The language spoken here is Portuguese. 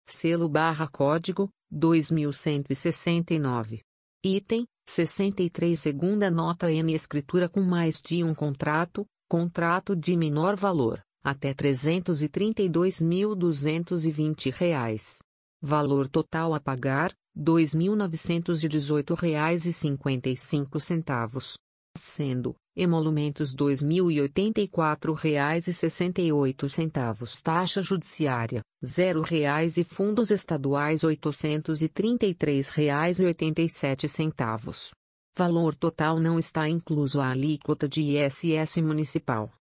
Selo/código 2169. Item 63. Segunda nota N. Escritura com mais de um contrato, contrato de menor valor, até R$ 332.220. Valor total a pagar, R$ 2.918,55. Sendo, emolumentos R$ 2.084,68. Taxa judiciária, R$ 0,00 e fundos estaduais R$ 833,87. Valor total não está incluso a alíquota de ISS municipal.